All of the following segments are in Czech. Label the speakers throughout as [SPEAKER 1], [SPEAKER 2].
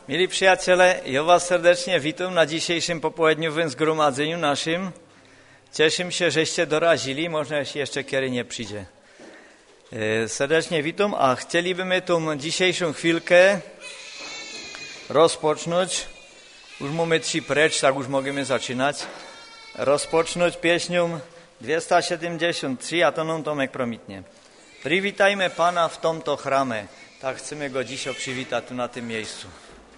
[SPEAKER 1] Milí przyjaciele, ja was serdecznie witam na dzisiejszym popołudniowym zgromadzeniu naszym. Cieszę się, żeście dorazili, można jeszcze kiedy nie przyjdzie. Serdecznie witam, a chcielibyśmy tą dzisiejszą chwilkę rozpocząć. Już mamy 3 precz, tak już możemy zaczynać. Rozpocząć pieśnią 273, a to nam Tomek promitnie. Przywitajmy Pana w tomto chramie. Tak chcemy Go dzisiaj przywitać tu na tym miejscu.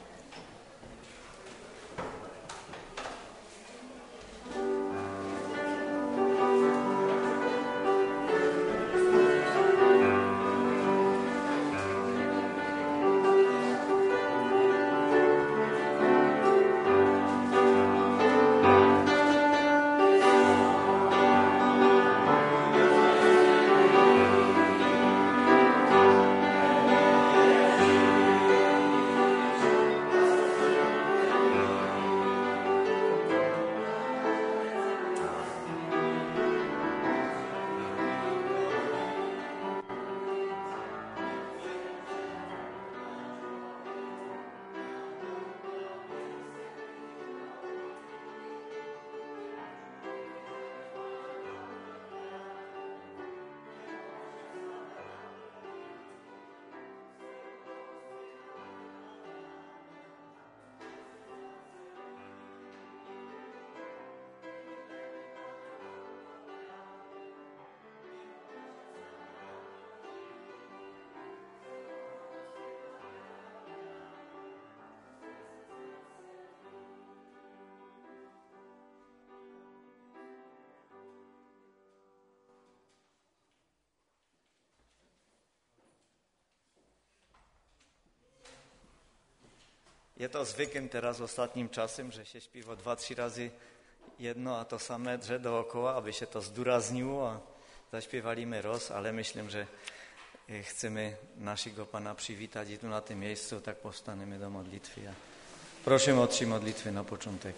[SPEAKER 1] Je to zvykem teraz ostatnim czasem, że się śpiewa 2-3 razy jedno a to same drze dookoła, aby się to zdůrazniło a zaśpiewaliśmy roz, ale myślę, że chcemy naszego Pana przywitać i tu na tym miejscu, tak powstaniemy do modlitwy. Proszę o 3 modlitwy na początek.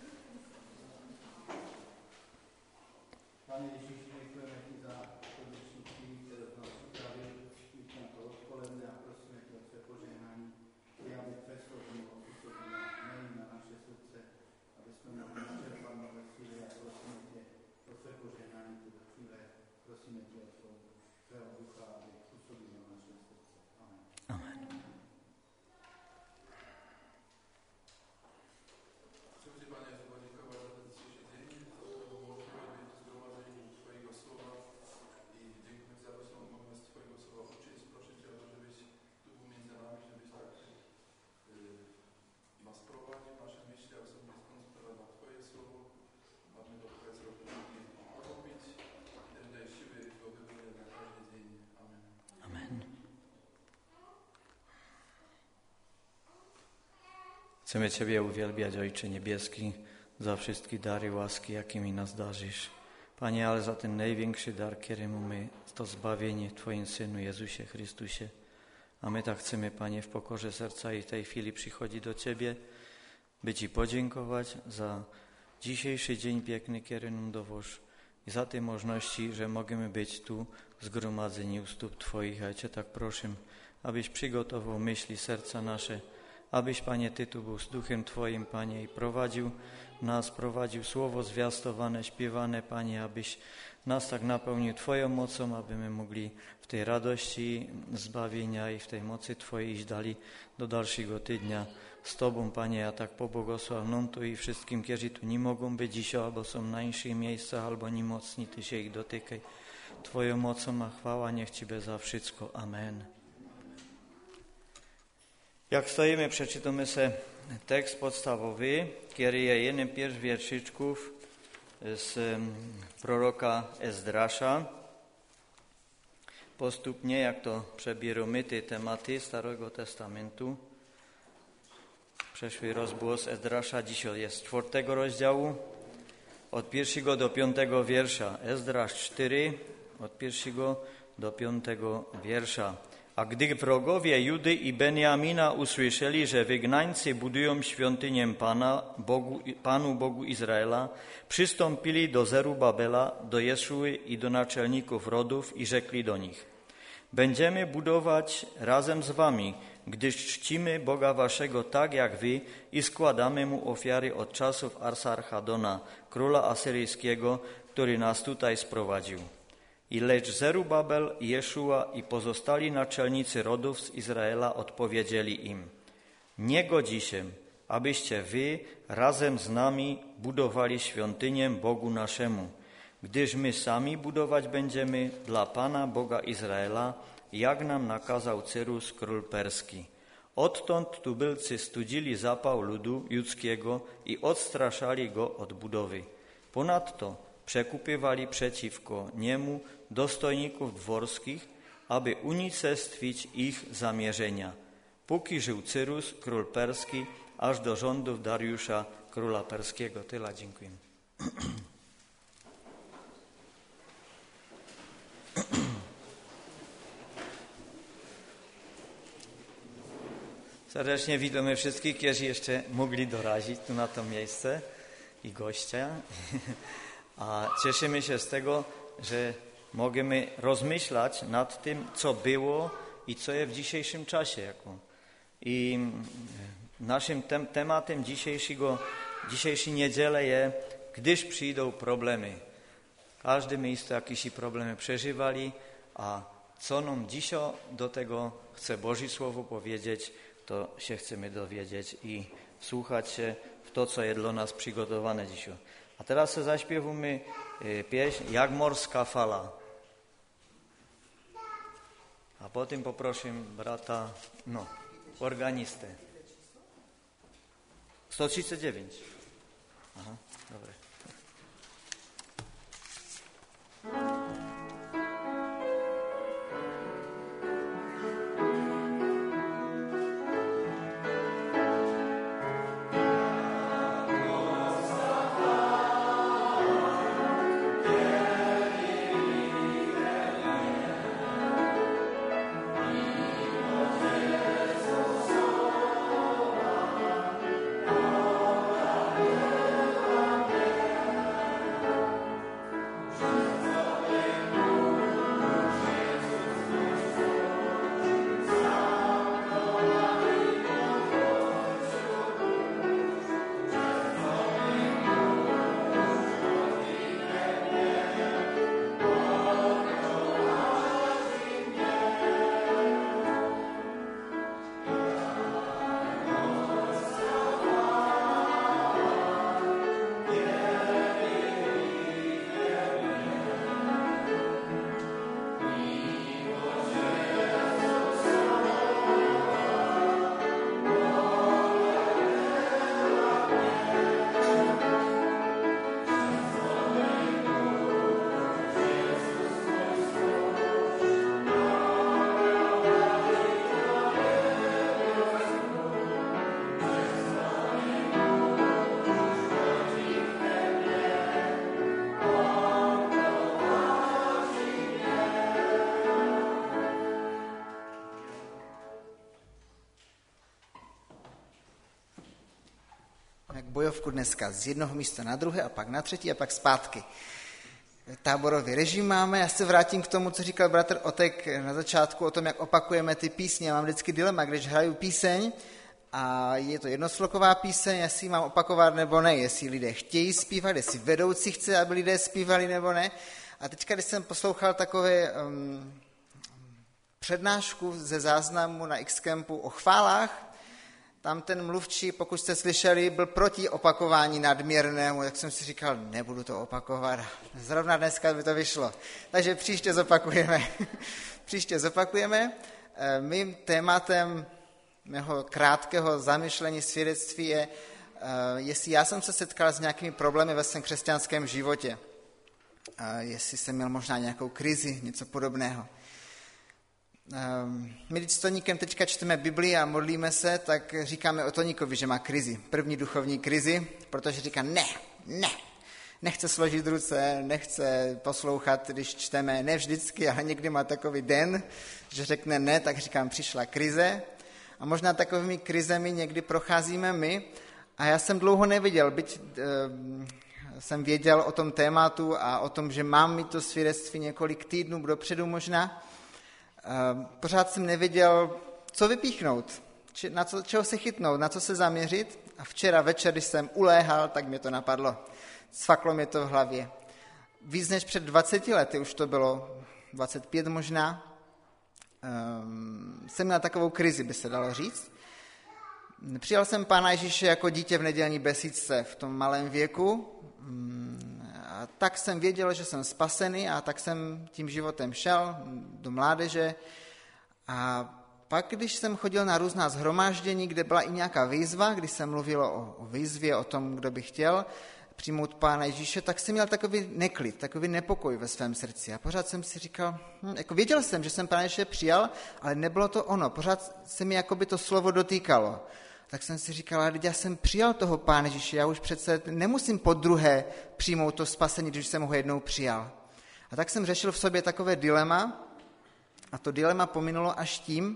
[SPEAKER 1] Chcemy Ciebie uwielbiać, Ojcze Niebieski, za wszystkie dary łaski, jakimi nas darzysz. Panie, ale za ten największy dar, który mamy, to zbawienie w Twoim Synu Jezusie Chrystusie. A my tak chcemy, Panie, w pokorze serca i w tej chwili przychodzić do Ciebie, by Ci podziękować za dzisiejszy dzień piękny, który nam dowoż i za te możliwości, że możemy być tu zgromadzeni u stóp Twoich. Ojcze, tak proszę, abyś przygotował myśli serca nasze, abyś, Panie, Ty tu był z Duchem Twoim, Panie, i prowadził nas, prowadził słowo zwiastowane, śpiewane, Panie, abyś nas tak napełnił Twoją mocą, aby my mogli w tej radości zbawienia i w tej mocy Twojej iść dalej do dalszego tygodnia z Tobą, Panie. Ja tak pobłogosław nam tu i wszystkim, którzy tu nie mogą być dzisiaj, albo są na innych miejscach, albo nie mocni, Ty się ich dotykaj. Twoją mocą a chwała niech Ci za wszystko. Amen. Jak stoimy, przeczytamy sobie tekst podstawowy, który jest jednym z pierwszych wierszyczków z proroka Ezdrasza. Postupnie, jak to przebieramy te tematy Starego Testamentu. Przeszły rozgłos Ezdrasza dzisiaj jest z 4 rozdziału, od 1 do 5 wiersza. Ezdrasz 4, od 1 do 5 wiersza. A gdy wrogowie Judy i Benjamina usłyszeli, że wygnańcy budują świątynię Panu Bogu Izraela, przystąpili do Zerubabela, do Jeszuły i do naczelników rodów i rzekli do nich: Będziemy budować razem z wami, gdyż czcimy Boga waszego tak jak wy i składamy mu ofiary od czasów Asarhadona, króla asyryjskiego, który nas tutaj sprowadził. Lecz Zerubabel, Jeszua i pozostali naczelnicy rodów z Izraela odpowiedzieli im: nie godzi się, abyście wy razem z nami budowali świątynię Bogu naszemu, gdyż my sami budować będziemy dla Pana Boga Izraela, jak nam nakazał Cyrus, król perski. Odtąd tubylcy studzili zapał ludu judzkiego i odstraszali go od budowy. Ponadto przekupywali przeciwko niemu dostojników dworskich, aby unicestwić ich zamierzenia, póki żył Cyrus, król perski, aż do rządów Dariusza, króla perskiego. Tyle, dziękuję. Serdecznie witamy wszystkich, którzy jeszcze mogli dorazić tu na to miejsce i gościa. A cieszymy się z tego, że możemy rozmyślać nad tym, co było i co jest w dzisiejszym czasie. I naszym tematem dzisiejszej niedzieli jest, gdyż przyjdą problemy. Każde miejsce jakieś problemy przeżywali, a co nam dzisiaj do tego chce Boże Słowo powiedzieć, to się chcemy dowiedzieć i wsłuchać się w to, co jest dla nas przygotowane dzisiaj. A teraz zaśpiewamy pieśń Jak morska fala. A potem poproszę brata, organistę. 139. Aha, dobre.
[SPEAKER 2] Bojovku dneska z jednoho místa na druhé a pak na třetí a pak zpátky. Táborový režim máme. Já se vrátím k tomu, co říkal bratr Otek na začátku o tom, jak opakujeme ty písně. Já mám vždycky dilema, když hraju píseň a je to jednosloková píseň, jestli mám opakovat nebo ne, jestli lidé chtějí zpívat, jestli vedoucí chce, aby lidé zpívali nebo ne. A teďka, když jsem poslouchal takové přednášku ze záznamu na X-Campu o chválách, tam ten mluvčí, pokud jste slyšeli, byl proti opakování nadměrnému, tak jsem si říkal, nebudu to opakovat. Zrovna dneska by to vyšlo. Takže příště zopakujeme. Mým tématem mého krátkého zamyšlení svědectví je, jestli já jsem se setkal s nějakými problémy ve svém křesťanském životě. Jestli jsem měl možná nějakou krizi, něco podobného. My když s Toníkem teďka čteme Biblii a modlíme se, tak říkáme o Toníkovi, že má krizi, první duchovní krizi, protože říká nechce složit ruce, nechce poslouchat, když čteme, ne vždycky, ale někdy má takový den, že řekne ne, tak říkám, přišla krize a možná takovými krizemi někdy procházíme my a já jsem dlouho neviděl, byť jsem věděl o tom tématu a o tom, že mám mít to svědectví několik týdnů dopředu možná, Pořád jsem nevěděl, co vypíchnout, čeho se chytnout, na co se zaměřit. A včera večer, když jsem uléhal, tak mě to napadlo. Cvaklo mě to v hlavě. Víc než před 20 lety, už to bylo 25 možná, jsem měl takovou krizi, by se dalo říct. Přijal jsem Pána Ježíše jako dítě v nedělní besídce v tom malém věku. A tak jsem věděl, že jsem spasený a tak jsem tím životem šel do mládeže. A pak, když jsem chodil na různá shromáždění, kde byla i nějaká výzva, když se mluvilo o výzvě, o tom, kdo by chtěl přijmout Pána Ježíše, tak jsem měl takový neklid, takový nepokoj ve svém srdci. A pořád jsem si říkal, jako věděl jsem, že jsem Pána Ježíše přijal, ale nebylo to ono. Pořád se mi jakoby to slovo dotýkalo. Tak jsem si říkal, ale já jsem přijal toho Pána Ježíše, já už přece nemusím podruhé přijmout to spasení, když jsem ho jednou přijal. A tak jsem řešil v sobě takové dilema, a to dilema pominulo až tím,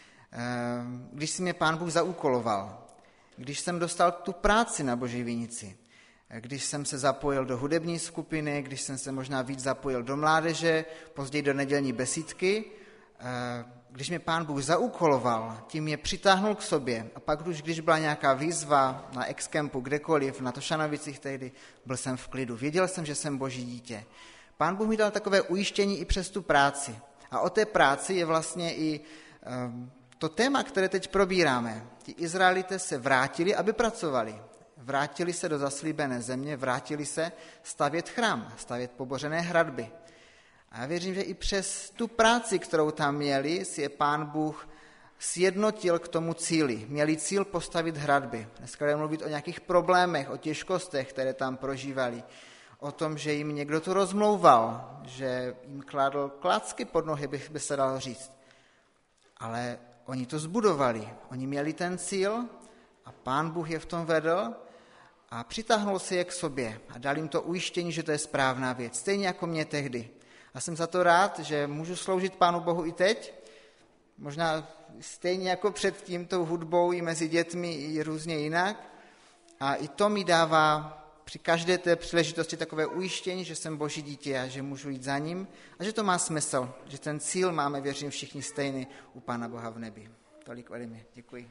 [SPEAKER 2] když si mě Pán Bůh zaúkoloval, když jsem dostal tu práci na Boží vinici, když jsem se zapojil do hudební skupiny, když jsem se možná víc zapojil do mládeže, později do nedělní besídky, když mě Pán Bůh zaúkoloval, tím mě přitáhnul k sobě a pak už, když byla nějaká výzva na ex-campu, kdekoliv, na Tošanovicích tehdy, byl jsem v klidu. Věděl jsem, že jsem Boží dítě. Pán Bůh mi dal takové ujištění i přes tu práci. A o té práci je vlastně i to téma, které teď probíráme. Ti Izraelité se vrátili, aby pracovali. Vrátili se do zaslíbené země, vrátili se stavět chrám, stavět pobořené hradby. A já věřím, že i přes tu práci, kterou tam měli, si je Pán Bůh sjednotil k tomu cíli. Měli cíl postavit hradby. Dneska budeme mluvit o nějakých problémech, o těžkostech, které tam prožívali. O tom, že jim někdo to rozmlouval, že jim kladl klacky pod nohy, by se dalo říct. Ale oni to zbudovali. Oni měli ten cíl a Pán Bůh je v tom vedl a přitáhnul si je k sobě a dal jim to ujištění, že to je správná věc. Stejně jako mě tehdy. A jsem za to rád, že můžu sloužit Pánu Bohu i teď. Možná stejně jako před tímto hudbou i mezi dětmi i různě jinak. A i to mi dává při každé té příležitosti takové ujištění, že jsem Boží dítě a že můžu jít za ním a že to má smysl, že ten cíl máme, věřím, všichni stejný u Pána Boha v nebi. Tolik ode mě. Děkuji.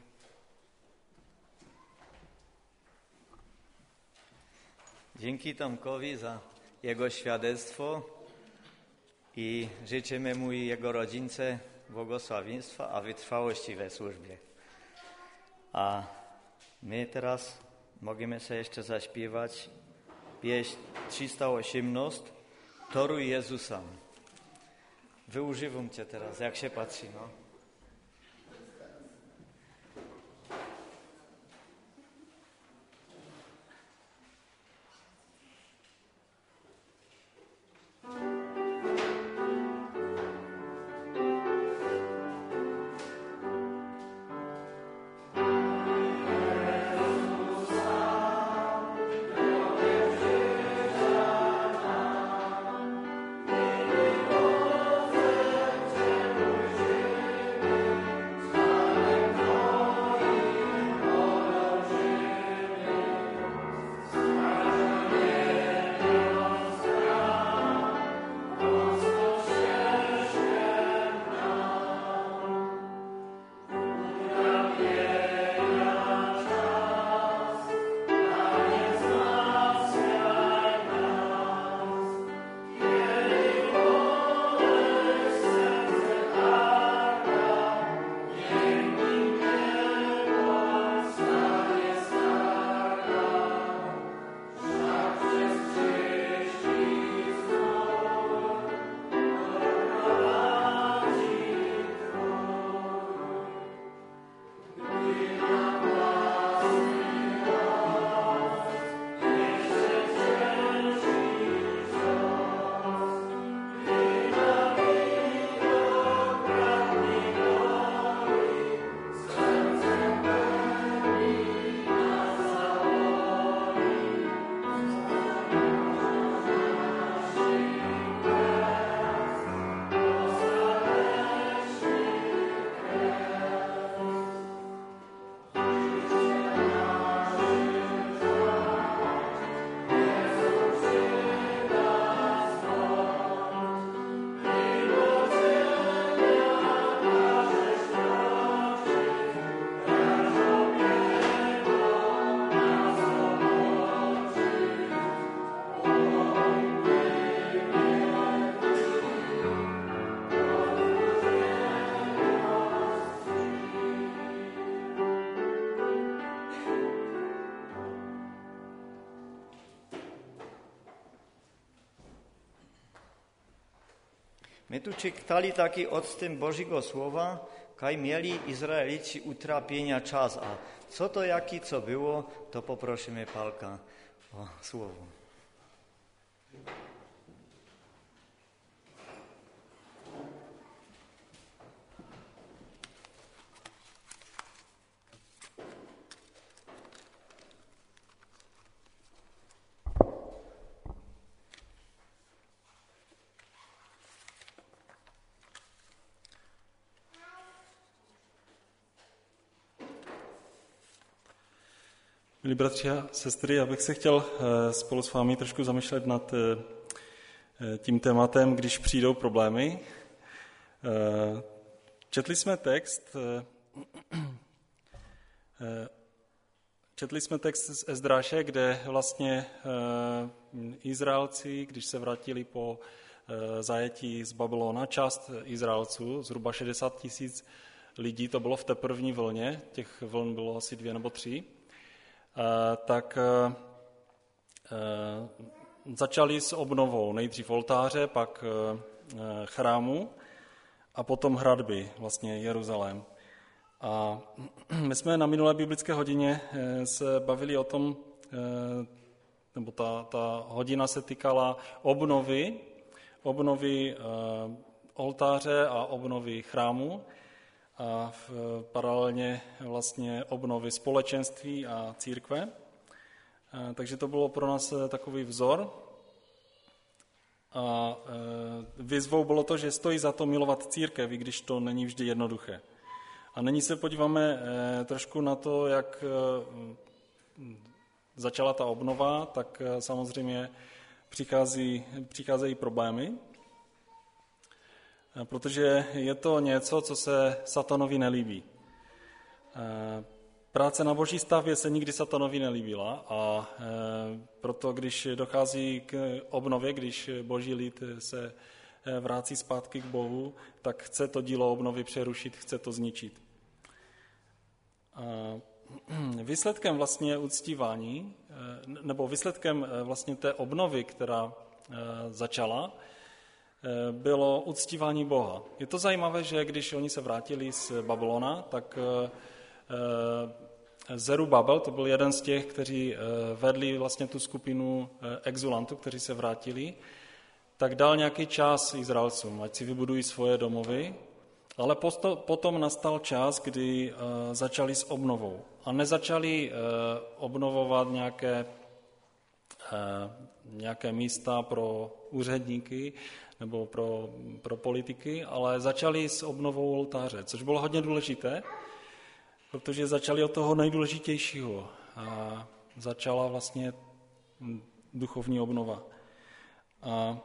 [SPEAKER 1] Dzięki Tomkowi za jego świadectwo i życzymy mu i jego rodzince błogosławieństwa a wytrwałości we służbie. A my teraz możemy sobie jeszcze zaśpiewać pieśń 318 Toruj Jezusa. Wyużywam cię teraz, jak się patrzy, no. My tu čítali taky odstem Božího slova, kaj měli Izraelici utrapěnia čas. A co to, jaký, co bylo, to poprosíme Pálka o slovo.
[SPEAKER 3] Milí bratři a sestry, já bych se chtěl spolu s vámi trošku zamýšlet nad tím tématem, když přijdou problémy. Četli jsme text z Ezdráše, kde vlastně Izraelci, když se vrátili po zajetí z Babylona, část Izraelců, zhruba 60 000 lidí, to bylo v té první vlně, těch vln bylo asi 2 nebo 3, tak začali s obnovou nejdřív oltáře, pak chrámu a potom hradby, vlastně Jeruzalém. A my jsme na minulé biblické hodině se bavili o tom, nebo ta hodina se týkala obnovy oltáře a obnovy chrámu a paralelně vlastně obnovy společenství a církve. Takže to bylo pro nás takový vzor. A výzvou bylo to, že stojí za to milovat církev, i když to není vždy jednoduché. A nyní se podíváme trošku na to, jak začala ta obnova, tak samozřejmě přicházejí problémy, protože je to něco, co se satanovi nelíbí. Práce na boží stavbě se nikdy satanovi nelíbila a proto, když dochází k obnově, když boží lid se vrací zpátky k Bohu, tak chce to dílo obnovy přerušit, chce to zničit. Výsledkem vlastně uctívání, nebo výsledkem vlastně té obnovy, která začala, bylo uctívání Boha. Je to zajímavé, že když oni se vrátili z Babylona, tak Zerubabel, to byl jeden z těch, kteří vedli vlastně tu skupinu exulantů, kteří se vrátili, tak dal nějaký čas Izraelcům, ať si vybudují svoje domovy, ale potom nastal čas, kdy začali s obnovou. A nezačali obnovovat nějaké místa pro úředníky nebo pro politiky, ale začali s obnovou oltáře, což bylo hodně důležité, protože začali od toho nejdůležitějšího. A začala vlastně duchovní obnova. A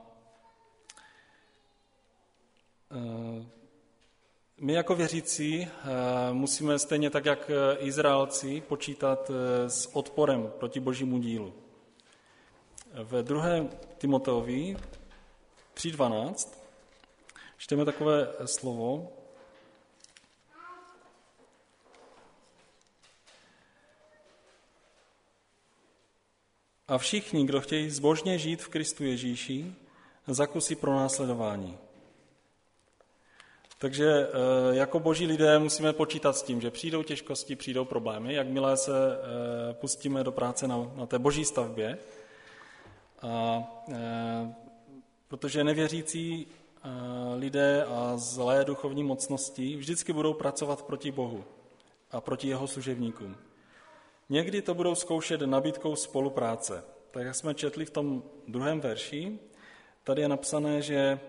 [SPEAKER 3] my jako věřící musíme stejně tak, jak Izraelci, počítat s odporem proti božímu dílu. Ve 2. Timoteovi 3:12 čteme takové slovo. A všichni, kdo chtějí zbožně žít v Kristu Ježíši, zakusí pronásledování. Takže jako boží lidé musíme počítat s tím, že přijdou těžkosti, přijdou problémy, jakmile se pustíme do práce na té boží stavbě. A protože nevěřící lidé a zlé duchovní mocnosti vždycky budou pracovat proti Bohu a proti jeho služebníkům. Někdy to budou zkoušet nabídkou spolupráce. Tak jak jsme četli v tom 2. verši, tady je napsané, že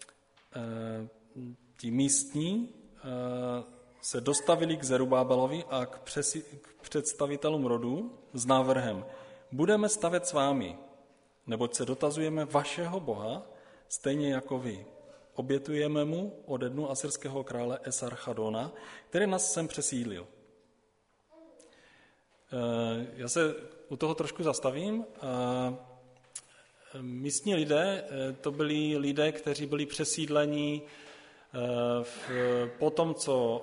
[SPEAKER 3] ti místní se dostavili k Zerubábelovi a k představitelům rodu s návrhem: budeme stavět s vámi, neboť se dotazujeme vašeho Boha, stejně jako vy. Obětujeme mu ode dnu asyrského krále Esarchadona, který nás sem přesídlil. Já se u toho trošku zastavím. Místní lidé, to byli lidé, kteří byli přesídleni po tom, co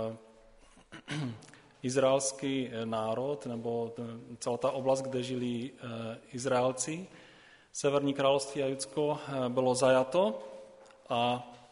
[SPEAKER 3] izraelský národ, nebo celá ta oblast, kde žili Izraelci, Severní království a Judsko, bylo zajato a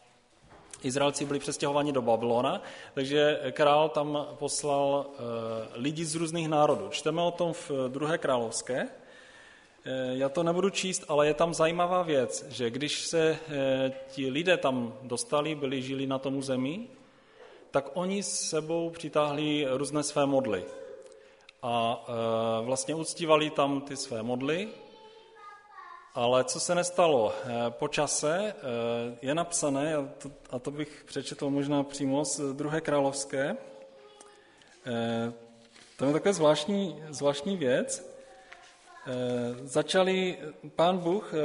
[SPEAKER 3] Izraelci byli přestěhováni do Babylona, takže král tam poslal lidi z různých národů. Čteme o tom v 2. královské. Já to nebudu číst, ale je tam zajímavá věc, že když se ti lidé tam dostali, žili na tom území, tak oni s sebou přitáhli různé své modly. A vlastně uctívali tam ty své modly, ale co se nestalo? Po čase je napsané, a to bych přečetl možná přímo z 2. královské, to je taková zvláštní věc. Pán Bůh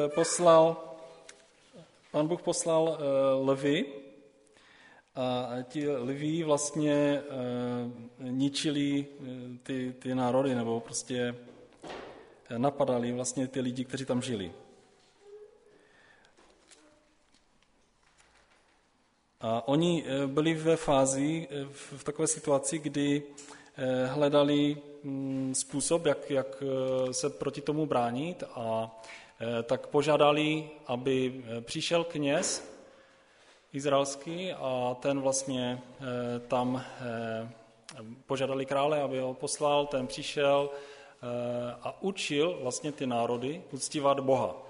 [SPEAKER 3] poslal lvy a ti lví vlastně ničili ty národy, nebo prostě napadali vlastně ty lidi, kteří tam žili. A oni byli ve fázi, v takové situaci, kdy hledali způsob, jak se proti tomu bránit, a tak požádali, aby přišel kněz izraelský a ten vlastně tam požádali krále, aby ho poslal, ten přišel a učil vlastně ty národy uctívat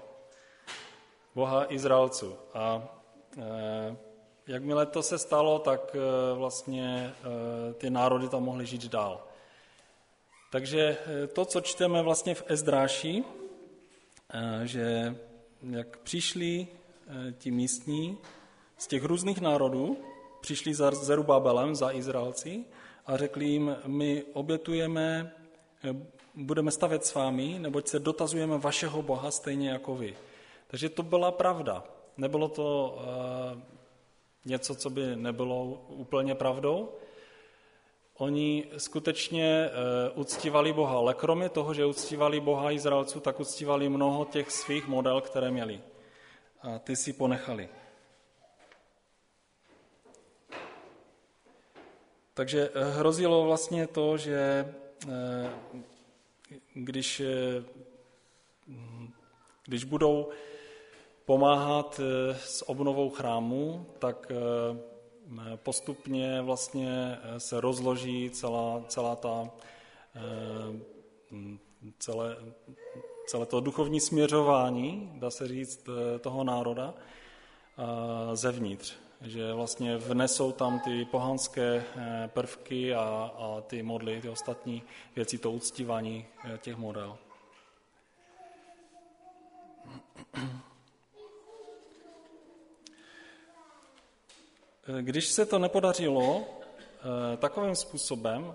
[SPEAKER 3] Boha Izraelců. A jakmile to se stalo, tak vlastně ty národy tam mohly žít dál. Takže to, co čteme vlastně v Ezdráši, že jak přišli ti místní z těch různých národů, přišli za Zerubabelem, za Izraelci, a řekli jim, my obětujeme, budeme stavět s vámi, neboť se dotazujeme vašeho Boha stejně jako vy. Takže to byla pravda. Nebylo to něco, co by nebylo úplně pravdou. Oni skutečně uctívali Boha, ale kromě toho, že uctívali Boha Izraelců, tak uctívali mnoho těch svých model, které měli. A ty si ponechali. Takže hrozilo vlastně to, že když budou pomáhat s obnovou chrámu, tak postupně vlastně se rozloží celé to duchovní směřování, dá se říct, toho národa zevnitř. Že vlastně vnesou tam ty pohanské prvky a ty modly, ty ostatní věci, to uctívání těch model. Když se to nepodařilo takovým způsobem,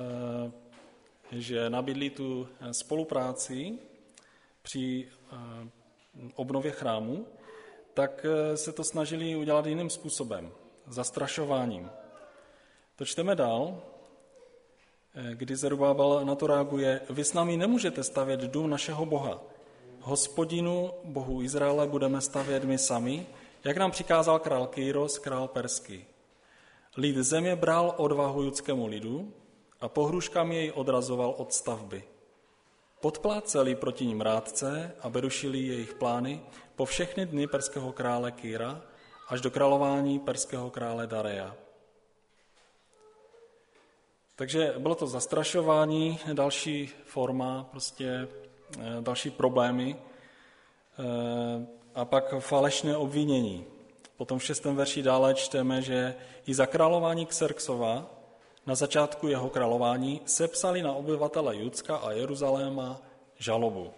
[SPEAKER 3] že nabídli tu spolupráci při obnově chrámu, tak se to snažili udělat jiným způsobem, zastrašováním. To čteme dál, kdy Zerubabel na to reaguje, vy s námi nemůžete stavět dům našeho Boha. Hospodinu, Bohu Izraele, budeme stavět my sami, jak nám přikázal král Kýros, král perský. Lid země bral odvahu judskému lidu a pohrůžkami jej odrazoval od stavby. Podpláceli proti ním rádce a berušili jejich plány po všechny dny perského krále Kýra až do králování perského krále Dareja. Takže bylo to zastrašování, další forma, prostě další problémy a pak falešné obvinění. Potom v 6. verši dále čteme, že i za králování Xerxova na začátku jeho králování sepsali na obyvatele Judska a Jeruzaléma žalobu.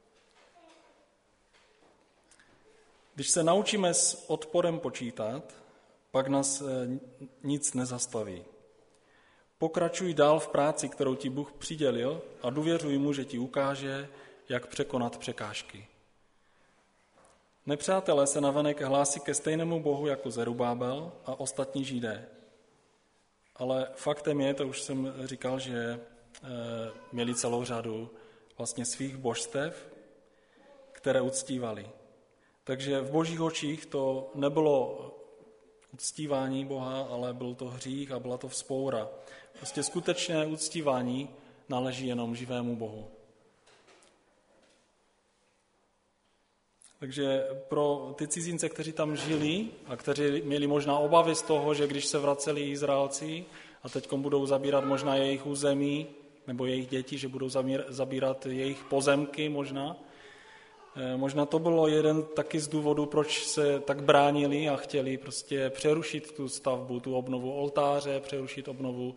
[SPEAKER 3] Když se naučíme s odporem počítat, pak nás nic nezastaví. Pokračuj dál v práci, kterou ti Bůh přidělil, a důvěřuj mu, že ti ukáže, jak překonat překážky. Nepřátelé se navenek hlásí ke stejnému Bohu jako Zerubábel a ostatní Židé. Ale faktem je, to už jsem říkal, že měli celou řadu vlastně svých božstev, které uctívali. Takže v božích očích to nebylo uctívání Boha, ale byl to hřích a byla to vzpoura. Prostě skutečné uctívání náleží jenom živému Bohu. Takže pro ty cizince, kteří tam žili a kteří měli možná obavy z toho, že když se vraceli Izraelci a teď budou zabírat možná jejich území nebo jejich děti, že budou zabírat jejich pozemky možná. Možná to bylo jeden taky z důvodů, proč se tak bránili a chtěli prostě přerušit tu stavbu, tu obnovu oltáře, přerušit obnovu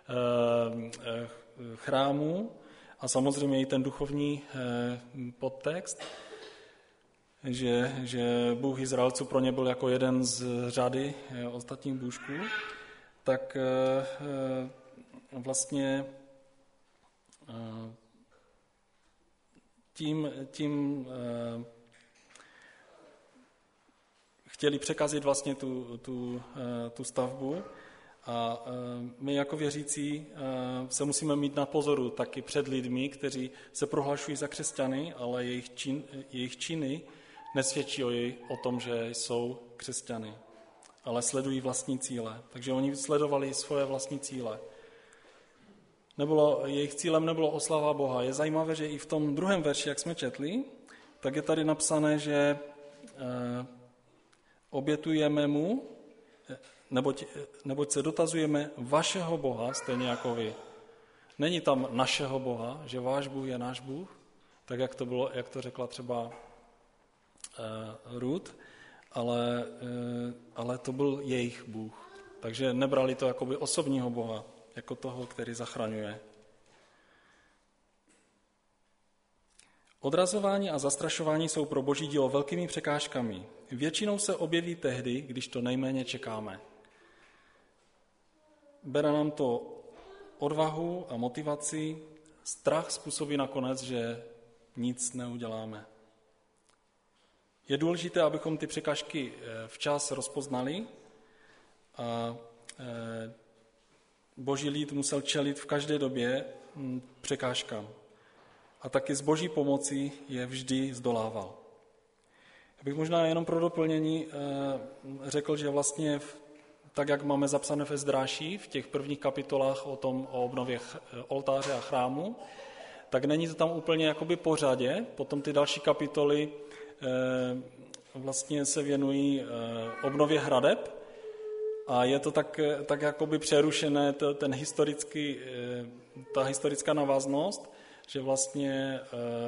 [SPEAKER 3] chrámu a samozřejmě i ten duchovní podtext, že Bůh Izraelců pro ně byl jako jeden z řady ostatních bůžků, tak vlastně tím chtěli překazit vlastně tu stavbu a my jako věřící se musíme mít na pozoru taky před lidmi, kteří se prohlašují za křesťany, ale jejich činy nesvědčí o tom, že jsou křesťany, ale sledují vlastní cíle. Takže oni sledovali svoje vlastní cíle. Jejich cílem nebylo oslava Boha. Je zajímavé, že i v tom druhém verši, jak jsme četli, tak je tady napsané, že obětujeme mu, neboť se dotazujeme vašeho Boha, stejně jako vy. Není tam našeho Boha, že váš Bůh je náš Bůh, tak jak to řekla třeba Ruth, ale to byl jejich Bůh. Takže nebrali to jakoby osobního Boha, jako toho, který zachraňuje. Odrazování a zastrašování jsou pro Boží dílo velkými překážkami. Většinou se objeví tehdy, když to nejméně čekáme. Bere nám to odvahu a motivaci, strach způsobí nakonec, že nic neuděláme. Je důležité, abychom ty překážky včas rozpoznali a Boží lid musel čelit v každé době překážkám. A taky z Boží pomoci je vždy zdolával. Já bych možná jenom pro doplnění řekl, že vlastně tak, jak máme zapsané v Ezdráši, v těch prvních kapitolách o obnově oltáře a chrámu, tak není to tam úplně jakoby po řadě. Potom ty další kapitoly vlastně se věnují obnově hradeb a je to tak jakoby přerušené ta historická návaznost, že vlastně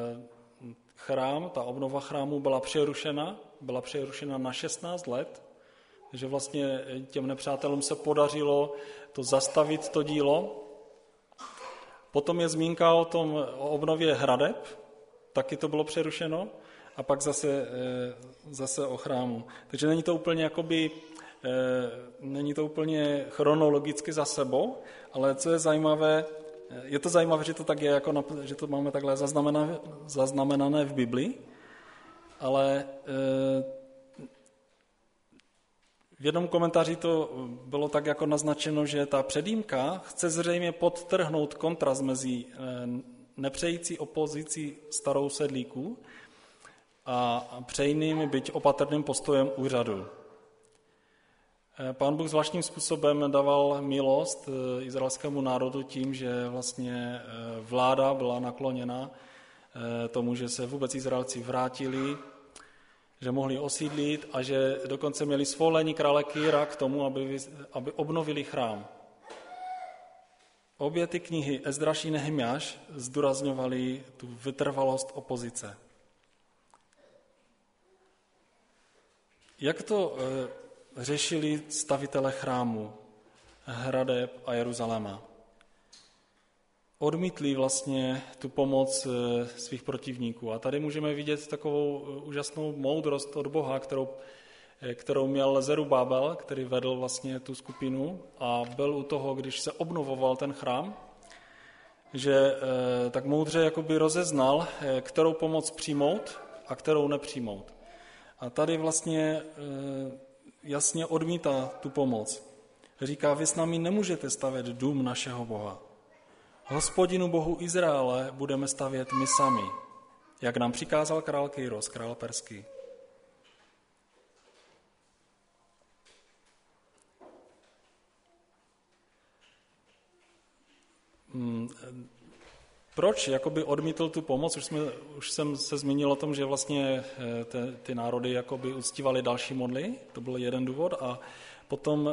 [SPEAKER 3] ta obnova chrámu byla přerušena na 16 let, že vlastně těm nepřátelům se podařilo to zastavit, to dílo. Potom je zmínka o obnově hradeb, taky to bylo přerušeno, a pak zase o chrámu. Takže není to úplně chronologicky za sebou, ale co je zajímavé, že to tak je, že to máme takhle zaznamenané v Biblii, ale v jednom komentáři to bylo tak jako naznačeno, že ta předjímka chce zřejmě podtrhnout kontrast mezi nepřející opozicí starou sedlíků a přejným, byť opatrným postojem úřadu. Pán Bůh zvláštním způsobem dával milost izraelskému národu tím, že vlastně vláda byla nakloněna tomu, že se vůbec Izraelci vrátili, že mohli osídlit a že dokonce měli svolení krále Kýra k tomu, aby obnovili chrám. Obě ty knihy Ezdráš i Nehemiáš zdůrazňovaly tu vytrvalost opozice. Jak to řešili stavitele chrámu, hradeb a Jeruzaléma? Odmítli vlastně tu pomoc svých protivníků. A tady můžeme vidět takovou úžasnou moudrost od Boha, kterou měl Zerubábel, který vedl vlastně tu skupinu a byl u toho, když se obnovoval ten chrám, že tak moudře jakoby rozeznal, kterou pomoc přijmout a kterou nepřijmout. A tady vlastně jasně odmítá tu pomoc. Říká, vy s námi nemůžete stavět dům našeho Boha. Hospodinu Bohu Izraele budeme stavět my sami, jak nám přikázal král Kyros, král perský. Proč jakoby odmítl tu pomoc? Už jsem se zmínil o tom, že vlastně ty národy jakoby uctívali další modly, to byl jeden důvod. A potom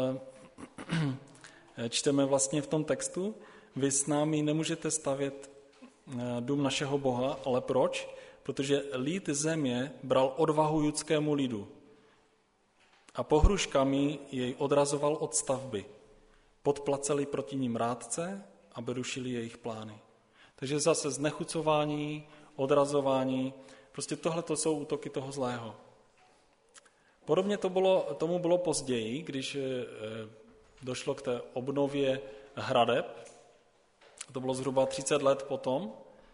[SPEAKER 3] čteme vlastně v tom textu, vy s námi nemůžete stavět dům našeho Boha, ale proč? Protože lid země bral odvahu judskému lidu a pohruškami jej odrazoval od stavby. Podplaceli proti ním rádce, aby rušili jejich plány. Takže zase znechucování, odrazování, prostě tohle to jsou útoky toho zlého. Podobně tomu bylo později, když došlo k té obnově hradeb, to bylo zhruba 30 let potom,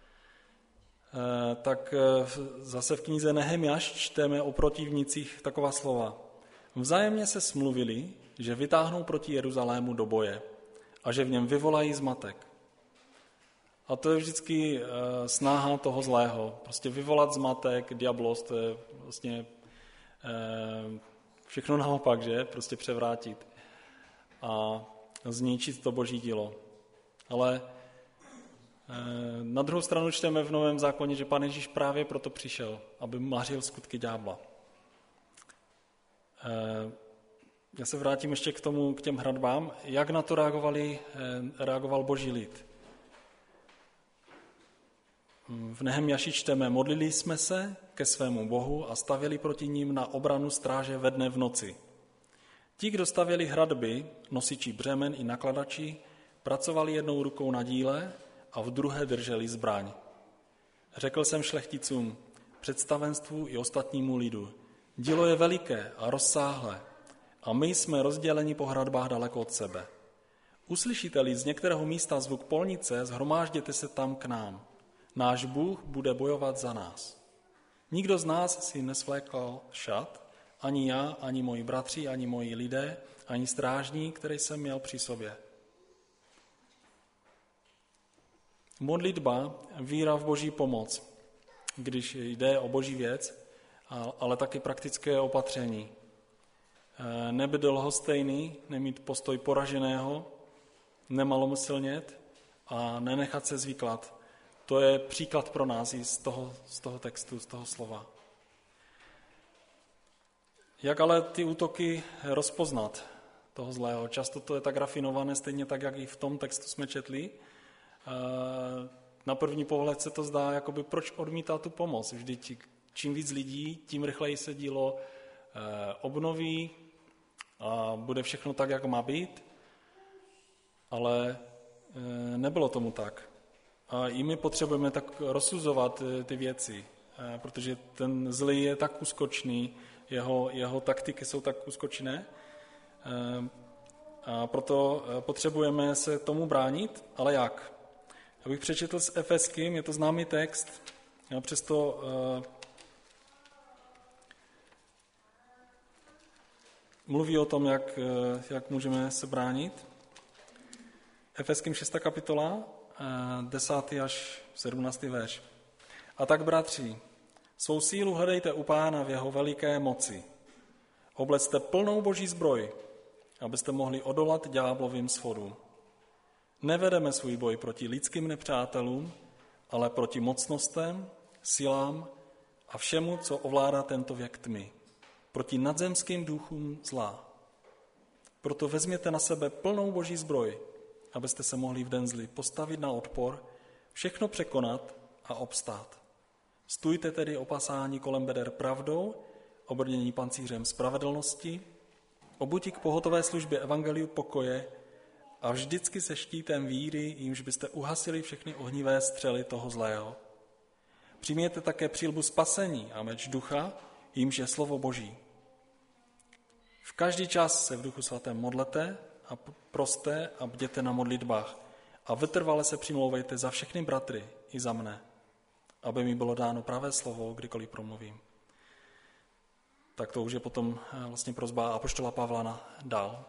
[SPEAKER 3] tak zase v knize Nehemiáš čteme o protivnicích taková slova. Vzájemně se smluvili, že vytáhnou proti Jeruzalému do boje a že v něm vyvolají zmatek. A to je vždycky snaha toho zlého. Prostě vyvolat zmatek, diablos, to je vlastně všechno naopak, že? Prostě převrátit a zničit to boží dílo. Ale na druhou stranu čteme v Novém zákoně, že Pán Ježíš právě proto přišel, aby mařil skutky ďábla. Já se vrátím ještě k těm hradbám. Jak na to reagoval boží lid? V Nehemiáši čteme, modlili jsme se ke svému Bohu a stavěli proti ním na obranu stráže ve dne v noci. Ti, kdo stavěli hradby, nosiči břemen i nakladači, pracovali jednou rukou na díle a v druhé drželi zbraň. Řekl jsem šlechticům, představenstvu i ostatnímu lidu, dílo je veliké a rozsáhlé a my jsme rozděleni po hradbách daleko od sebe. Uslyšíte-li z některého místa zvuk polnice, shromážděte se tam k nám. Náš Bůh bude bojovat za nás. Nikdo z nás si nesvlékal šat, ani já, ani moji bratři, ani moji lidé, ani strážní, který jsem měl při sobě. Modlitba, víra v boží pomoc, když jde o boží věc, ale taky praktické opatření. Nebyt lhostejný, nemít postoj poraženého, nemalomyslnět a nenechat se zvyklat. To je příklad pro nás i z toho textu, z toho slova. Jak ale ty útoky rozpoznat toho zlého? Často to je tak rafinované, stejně tak, jak i v tom textu jsme četli. Na první pohled se to zdá, jakoby proč odmítá tu pomoc. Vždyť čím víc lidí, tím rychleji se dílo obnoví a bude všechno tak, jak má být. Ale nebylo tomu tak. A i my potřebujeme tak rozsuzovat ty věci, protože ten zlý je tak úskočný, jeho taktiky jsou tak úskočné, a proto potřebujeme se tomu bránit, ale jak? Já bych přečetl z Efeským, je to známý text, a přesto mluví o tom, jak můžeme se bránit. Efeským 6. kapitola, 10. až 17. verš. A tak, bratři, svou sílu hledejte u Pána v jeho veliké moci. Oblecte plnou boží zbroj, abyste mohli odolat ďáblovým svodům. Nevedeme svůj boj proti lidským nepřátelům, ale proti mocnostem, silám a všemu, co ovládá tento věk tmy. Proti nadzemským duchům zla. Proto vezměte na sebe plnou boží zbroj, abyste se mohli v den zlý postavit na odpor, všechno překonat a obstát. Stůjte tedy opasáni kolem beder pravdou, obrnění pancířem spravedlnosti, obuti k pohotové službě evangeliu pokoje a vždycky se štítem víry, jímž byste uhasili všechny ohnivé střely toho zlého. Přijměte také přilbu spasení a meč ducha, jímž je slovo Boží. V každý čas se v Duchu svatém modlete a proste a bděte na modlitbách a vytrvale se přimlouvejte za všechny bratry i za mne, aby mi bylo dáno pravé slovo, kdykoliv promluvím. Tak to už je potom vlastně prosba apoštola Pavla dál.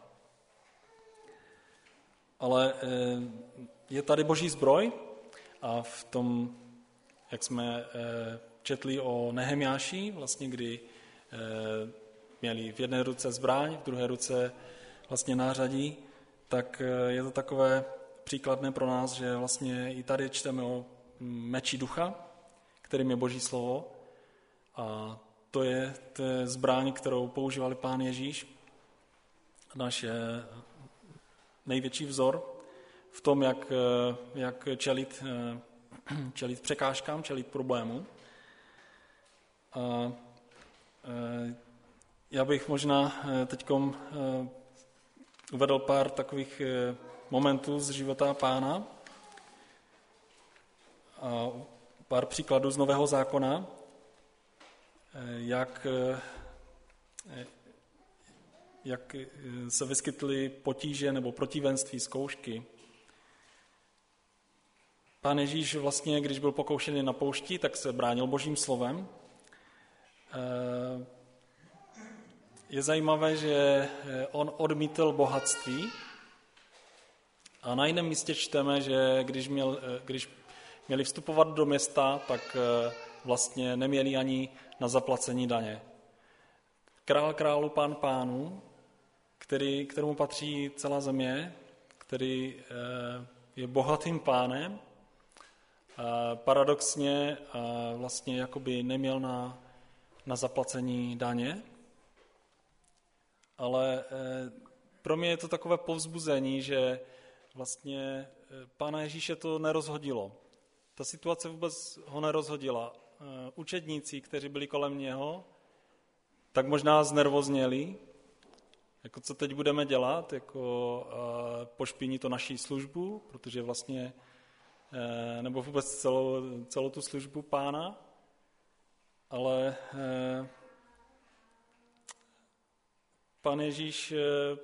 [SPEAKER 3] Ale je tady boží zbroj a v tom, jak jsme četli o Nehemiáši, vlastně kdy měli v jedné ruce zbraň, v druhé ruce vlastně nářadí, tak je to takové příkladné pro nás, že vlastně i tady čteme o meči ducha, kterým je Boží slovo. A to je zbraň, kterou používali Pán Ježíš. Náš největší vzor v tom, jak čelit překážkám, čelit problémům. A já bych možná teďkom uvedl pár takových momentů z života Pána a pár příkladů z Nového zákona, jak se vyskytly potíže nebo protivenství, zkoušky. Pán Ježíš vlastně, když byl pokoušený na poušti, tak se bránil Božím slovem. Je zajímavé, že on odmítl bohatství a na jiném místě čteme, že když měli vstupovat do města, tak vlastně neměli ani na zaplacení daně. Král králu, pán pánů, kterému patří celá země, který je bohatým pánem, paradoxně vlastně jakoby neměl na zaplacení daně, ale pro mě je to takové povzbuzení, že vlastně Pána Ježíše to nerozhodilo. Ta situace vůbec ho nerozhodila. Učedníci, kteří byli kolem něho, tak možná znervozněli, jako co teď budeme dělat, jako pošpiní to naší službu, protože vlastně, nebo vůbec celou tu službu Pána, ale Pán Ježíš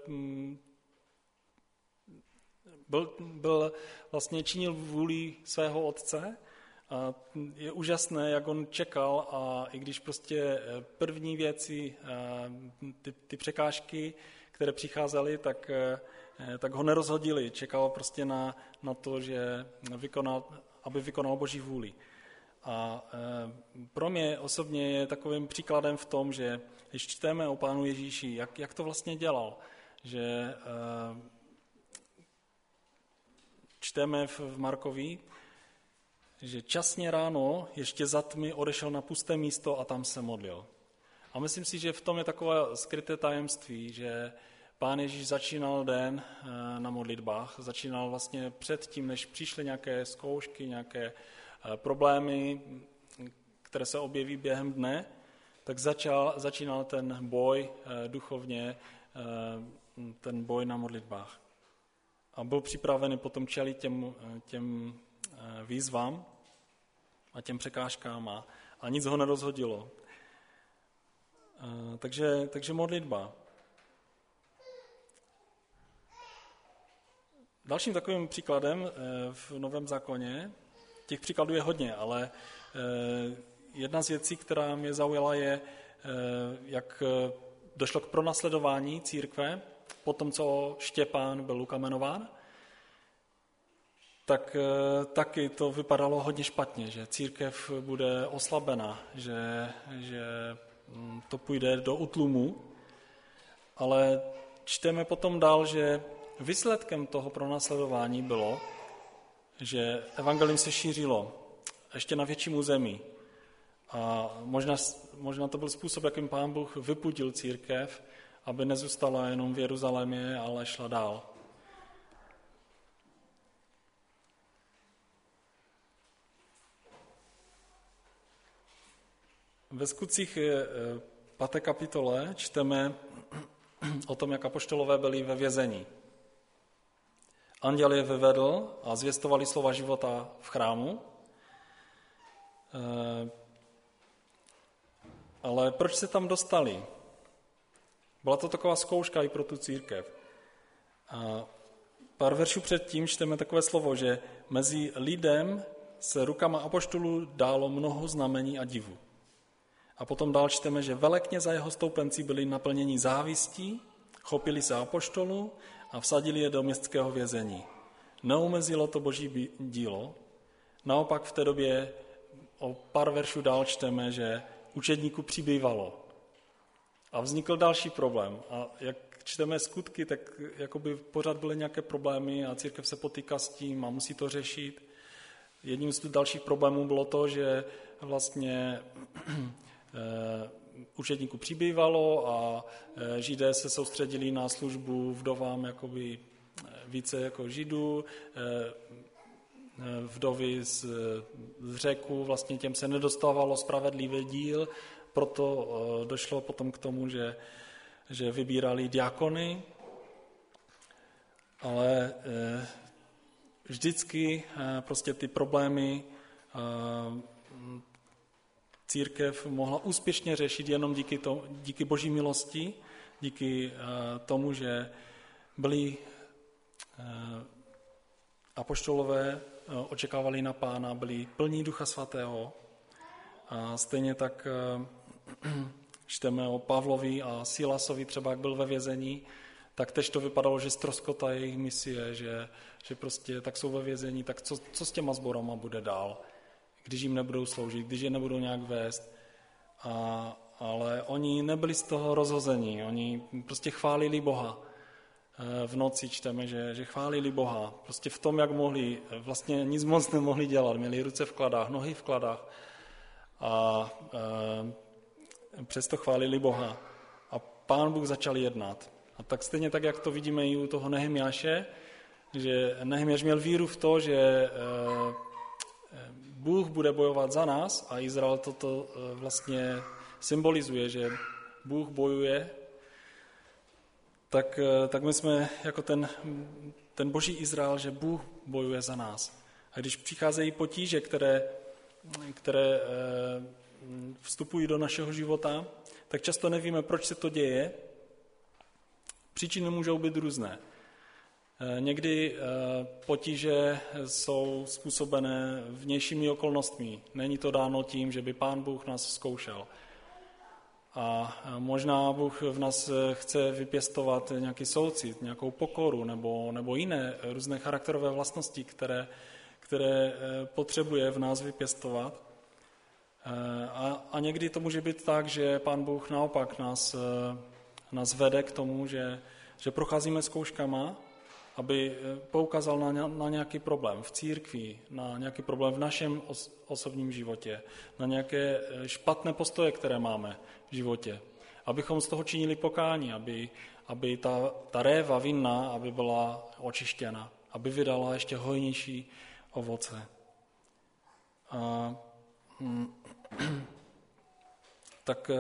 [SPEAKER 3] byl vlastně činil vůli svého otce a je úžasné, jak on čekal a i když prostě první věci, ty překážky, které přicházely, tak ho nerozhodili. Čekal prostě na to, že aby vykonal Boží vůli. A pro mě osobně je takovým příkladem v tom, že když čteme o Pánu Ježíši, jak to vlastně dělal, že čteme v Markovi, že časně ráno ještě za tmy odešel na pusté místo a tam se modlil. A myslím si, že v tom je takové skryté tajemství, že Pán Ježíš začínal den na modlitbách, začínal vlastně předtím, než přišly nějaké zkoušky, nějaké problémy, které se objeví během dne, tak začínal ten boj duchovně, ten boj na modlitbách. A byl připravený potom čelit těm výzvám a těm překážkám a nic ho nerozhodilo. Takže modlitba. Dalším takovým příkladem v Novém zákoně, těch příkladů je hodně, ale jedna z věcí, která mě zaujala, je, jak došlo k pronásledování církve po tom, co Štěpán byl ukamenován, tak taky to vypadalo hodně špatně, že církev bude oslabena, že to půjde do útlumu, ale čteme potom dál, že výsledkem toho pronásledování bylo, že evangelium se šířilo ještě na větším území. A možná to byl způsob, jakým Pán Bůh vypudil církev, aby nezůstala jenom v Jeruzalémě, ale šla dál. Ve Skutcích 5. kapitole čteme o tom, jak apoštolové byli ve vězení. Anděl je vyvedl a zvěstovali slova života v chrámu. Ale proč se tam dostali? Byla to taková zkouška i pro tu církev. A pár veršů předtím čteme takové slovo, že mezi lidem se rukama apoštolů dálo mnoho znamení a divu. A potom dál čteme, že velekněz a jeho stoupenci byli naplněni závistí, chopili se apoštolů a vsadili je do městského vězení. Neomezilo to Boží dílo, naopak v té době o pár veršů dál čteme, že učedníků přibývalo. A vznikl další problém. A jak čteme skutky, tak jakoby pořád byly nějaké problémy a církev se potýká s tím a musí to řešit. Jedním z dalších problémů bylo to, že vlastně učedníků přibývalo a Židé se soustředili na službu vdovám jakoby více jako Židů, vdovy z Řeků, vlastně těm se nedostávalo spravedlivý díl, proto došlo potom k tomu, že vybírali diakony, ale vždycky prostě ty problémy církev mohla úspěšně řešit jenom díky Boží milosti, díky tomu, že byli apoštolové, očekávali na Pána, byli plní Ducha Svatého. A stejně tak čteme o Pavlovi a Silasovi, třeba jak byl ve vězení, tak tež to vypadalo, že ztroskotá jejich misie, že prostě tak jsou ve vězení, tak co s těma sborama bude dál, když jim nebudou sloužit, když je nebudou nějak vést. Ale oni nebyli z toho rozhození, oni prostě chválili Boha. V noci čteme, že chválili Boha. Prostě v tom, jak mohli, vlastně nic moc nemohli dělat. Měli ruce v kladách, nohy v kladách a přesto chválili Boha. A Pán Bůh začal jednat. A tak stejně tak, jak to vidíme i u toho Nehemiáše, že Nehemiáš měl víru v to, že Bůh bude bojovat za nás a Izrael toto vlastně symbolizuje, že Bůh bojuje, tak my jsme jako ten boží Izrael, že Bůh bojuje za nás. A když přicházejí potíže, které vstupují do našeho života, tak často nevíme, proč se to děje. Příčiny můžou být různé. Někdy potíže jsou způsobené vnějšími okolnostmi. Není to dáno tím, že by Pán Bůh nás zkoušel. A možná Bůh v nás chce vypěstovat nějaký soucit, nějakou pokoru nebo jiné různé charakterové vlastnosti, které potřebuje v nás vypěstovat. A někdy to může být tak, že Pán Bůh naopak nás vede k tomu, že procházíme zkouškama, aby poukázal na nějaký problém v církvi, na nějaký problém v našem osobním životě, na nějaké špatné postoje, které máme v životě. Abychom z toho činili pokání, aby ta réva vinná, aby byla očištěna, aby vydala ještě hojnější ovoce. Tak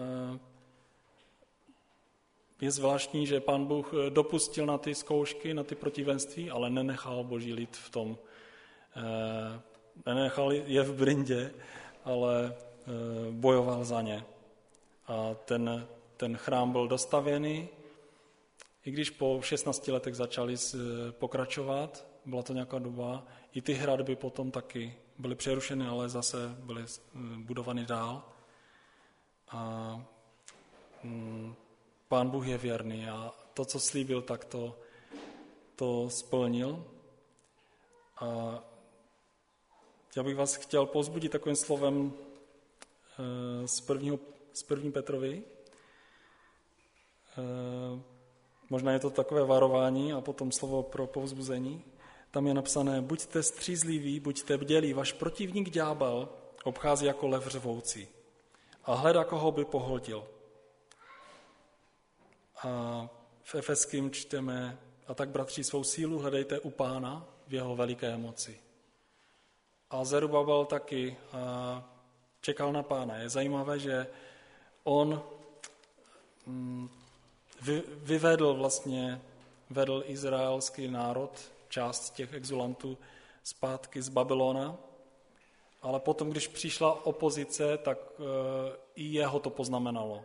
[SPEAKER 3] je zvláštní, že Pán Bůh dopustil na ty zkoušky, na ty protivenství, ale nenechal Boží lid v tom, nenechal je v brindě, ale bojoval za ně. A ten chrám byl dostavěný, i když po 16 letech začali pokračovat, byla to nějaká doba, i ty hradby potom taky byly přerušeny, ale zase byly budovány dál. A Pán Bůh je věrný a to, co slíbil, tak to splnil. A já bych vás chtěl povzbudit takovým slovem z první Petrovi. Možná je to takové varování a potom slovo pro povzbuzení. Tam je napsané, buďte střízliví, buďte bdělí, váš protivník ďábel obchází jako lev řvoucí a hledá, koho by pohltil. A v Efeským čteme, a tak bratři, svou sílu hledejte u Pána v jeho veliké moci. A Zerubabel taky čekal na Pána. Je zajímavé, že on vedl izraelský národ, část těch exulantů, zpátky z Babylona, ale potom, když přišla opozice, tak i jeho to poznamenalo.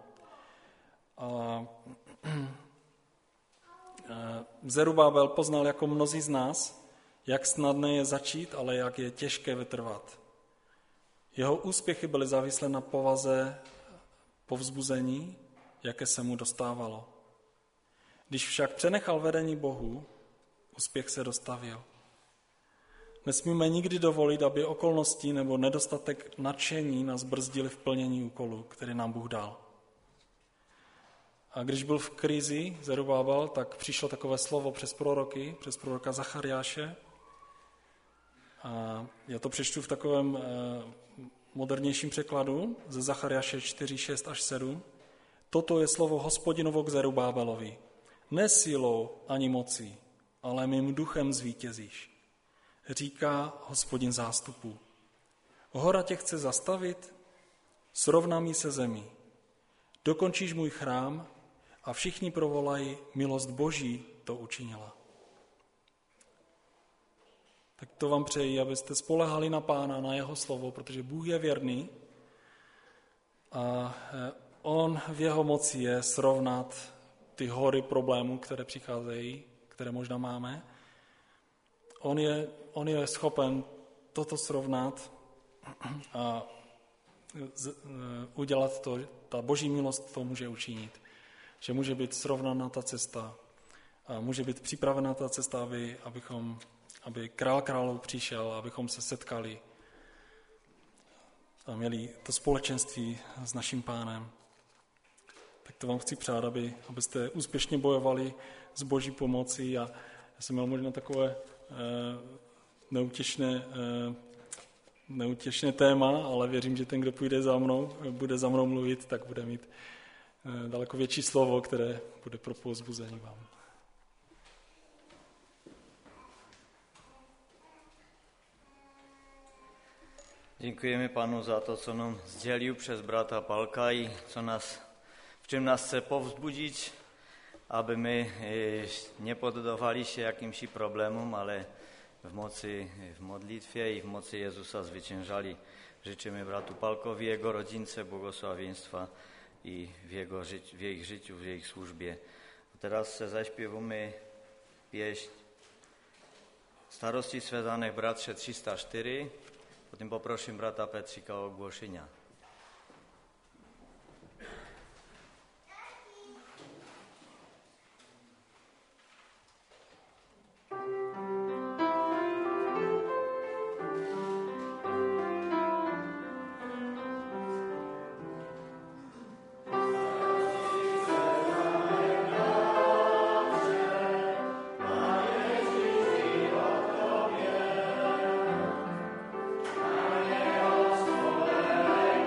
[SPEAKER 3] Zerubabel poznal jako mnozí z nás, jak snadné je začít, ale jak je těžké vytrvat. Jeho úspěchy byly závislé na povaze povzbuzení, jaké se mu dostávalo. Když však přenechal vedení Bohu, úspěch se dostavil. Nesmíme nikdy dovolit, aby okolnosti nebo nedostatek nadšení nás brzdili v plnění úkolu, který nám Bůh dal. A když byl v krizi Zerubábel, tak přišlo takové slovo přes proroka Zachariáše. A já to přečtu v takovém modernějším překladu ze Zachariáše 4, 6 až 7. Toto je slovo Hospodinovo k Zerubábelovi. Ne silou ani mocí, ale mým duchem zvítězíš, říká Hospodin zástupů. Hora tě chce zastavit, srovnám jí se zemí. Dokončíš můj chrám a všichni provolají, milost Boží to učinila. Tak to vám přeji, abyste spolehali na Pána, na jeho slovo, protože Bůh je věrný a on v jeho moci je srovnat ty hory problémů, které přicházejí, které možná máme. On je schopen toto srovnat a udělat to, ta Boží milost to může učinit. Že může být srovnána ta cesta a může být připravena ta cesta, aby král králů přišel, abychom se setkali a měli to společenství s naším Pánem. Tak to vám chci přát, abyste úspěšně bojovali s Boží pomocí. A já jsem měl možná takové neutěšné téma, ale věřím, že ten, kdo půjde za mnou, bude za mnou mluvit, tak bude mít daleko větší slovo, které bude pro povzbuzení vám.
[SPEAKER 1] Děkujeme Panu za to, co nám sdělil přes brata Palka i v čem nás chce povzbudiť, aby my nepoddawali się jakimś problemom, ale w modlitwie i w mocy Jezusa zwyciężali. Życzymy bratu Palkowi, jego rodzince błogosławieństwa i w ich życiu, w ich służbie. A teraz zaśpiewamy pieśń Starosti Swezanych Bratrze 304. Potem poprosím brata Petrika o ogłoszenia.
[SPEAKER 4] Amen.